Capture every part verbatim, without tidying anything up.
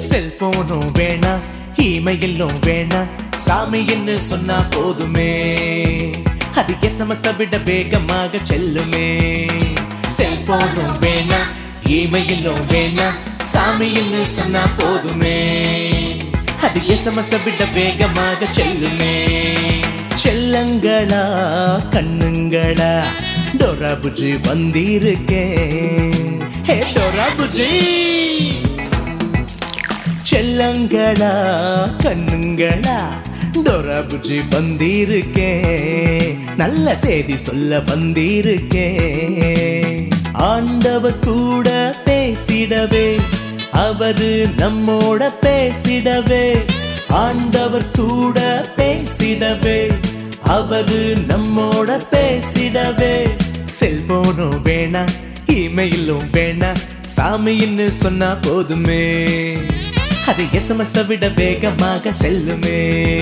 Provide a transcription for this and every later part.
செல்போனும் வேணா இமெயிலும் வேணா சாமின்னு சொன்னா போதுமே அது எஸ்எம்எஸ் விட வேகமாக செல்லுமே செல்போனும் வேணா இமெயிலும் வேணா சாமின்னு சொன்னா போதுமே அது எஸ்எம்எஸ் விட வேகமாக செல்லுமே செல்லங்களா கண்ணுங்களா டோரா புஜி வந்திருக்கேன் ஹே டோரா புஜி செல்லங்களா கண்ணுங்களா டோரா புஜி வந்திருக்கேன் நல்ல செய்தி சொல்ல வந்திருக்கேன் ஆண்டவர் கூட பேசிடவே அவரு நம்மோட பேசிடவே ஆண்டவர் கூட பேசிடவே அவரு நம்மோட பேசிடவே செல்போனும் வேணா இமெயிலும் வேணா சாமின்னு சொன்னா போதுமே அது எஸ்எம்எஸ் விட வேகமாக செல்லுமே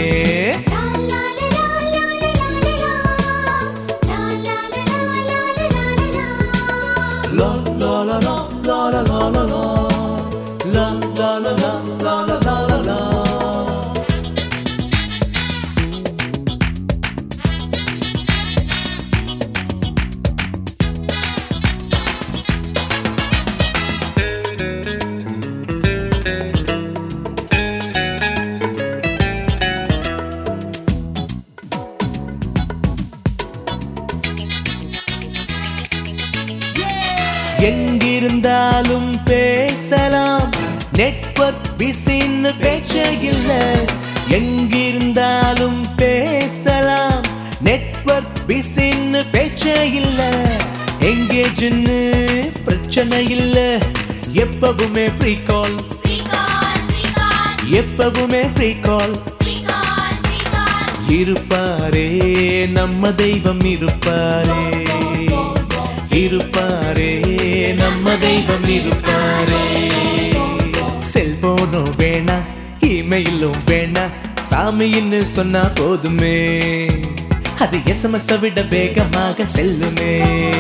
எங்கிருந்தாலும் பேசலாம் நெட்வொர்க் பிஸின்னு பேச்சே இல்ல எங்கிருந்தாலும் பேசலாம் நெட்வொர்க் பிஸின்னு பேச்சே இல்ல எங்கேஜ்னு பிரச்சனை இல்ல எப்பவுமே ஃப்ரீ கால் எப்பவுமே ஃப்ரீ கால் இருப்பாரே நம்ம தெய்வம் இருப்பாரே இருப்பாரே நம்ம தெய்வம் இருப்பாரே செல்போனும் வேணா இமெயிலும் வேணா சாமின்னு சொன்னா போதுமே அது எஸ்எம்எஸ் விட வேகமாக செல்லுமே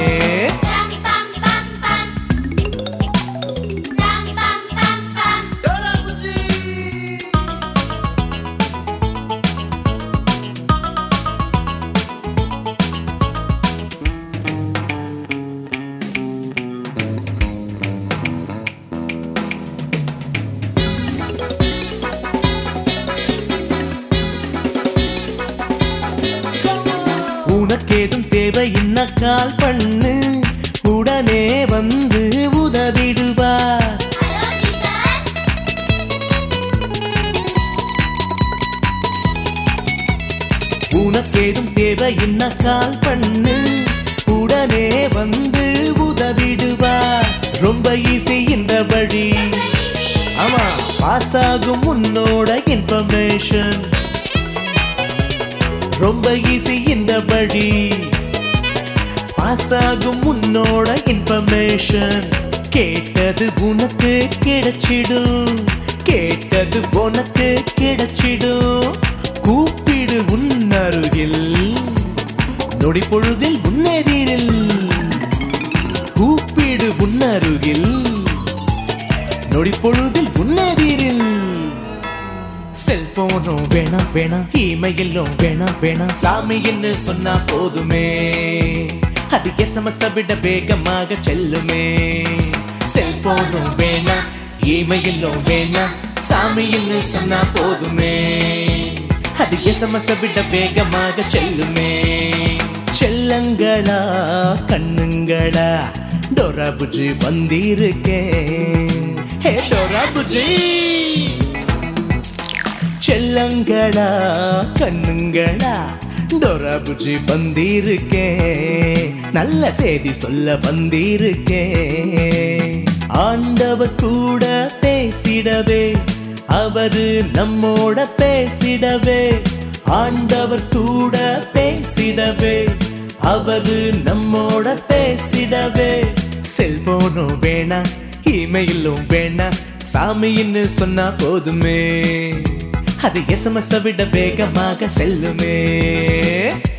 உனக்கேதும் தேவை இன்ன கால் பண்ணு உடனே வந்து உதவிடுவார் உனக்கேதும் தேவை இன்ன கால் பண்ணு உடனே வந்து உதவிடுவார் ரொம்ப ஈஸி இந்த வழி ஆமா பாஸ் ஆகும் உன்னோட இன்ஃபர்மேஷன் ரொம்ப ஈஸி இந்த வழி பாஸ் ஆகும் உன்னோட இன்ஃபர்மேஷன் கேட்டது உனக்கு கிடைச்சிடும் கேட்டது உனக்கு கிடைச்சிடும் கூப்பிடு உன்னருகில் நொடி பொழுதில் உன்னெதிரில் கூப்பிடு உன்னருகில் நொடி பொழுதில் உன்னெதிரில் செல்போனும் வேணா வேணா இமெயிலும் வேணா வேணா சாமின்னு சொன்னா போதுமே அது எஸ்எம்எஸ் விட வேகமாக செல்லுமே செல்போனும் வேணா இமெயிலும் வேணா சாமின்னு சொன்னா போதுமே அது எஸ்எம்எஸ் விட வேகமாக செல்லுமே செல்லங்களா கண்ணுங்களா டோரா புஜி வந்திருக்கேன் ஹே டோரா புஜி செல்லங்களா கண்ணுங்களா டோரா புஜி வந்திருக்கேன் நல்ல செய்தி சொல்ல வந்திருக்கேன் ஆண்டவர் கூட பேசிடவே அவரு நம்மோட பேசிடவே ஆண்டவர் கூட பேசிடவே அவரு நம்மோட பேசிடவே செல்போனும் வேணா இமெயிலும் வேணா சாமின்னு சொன்னா போதுமே அது எஸ்எம்எஸ் விட வேகமாக செல்லுமே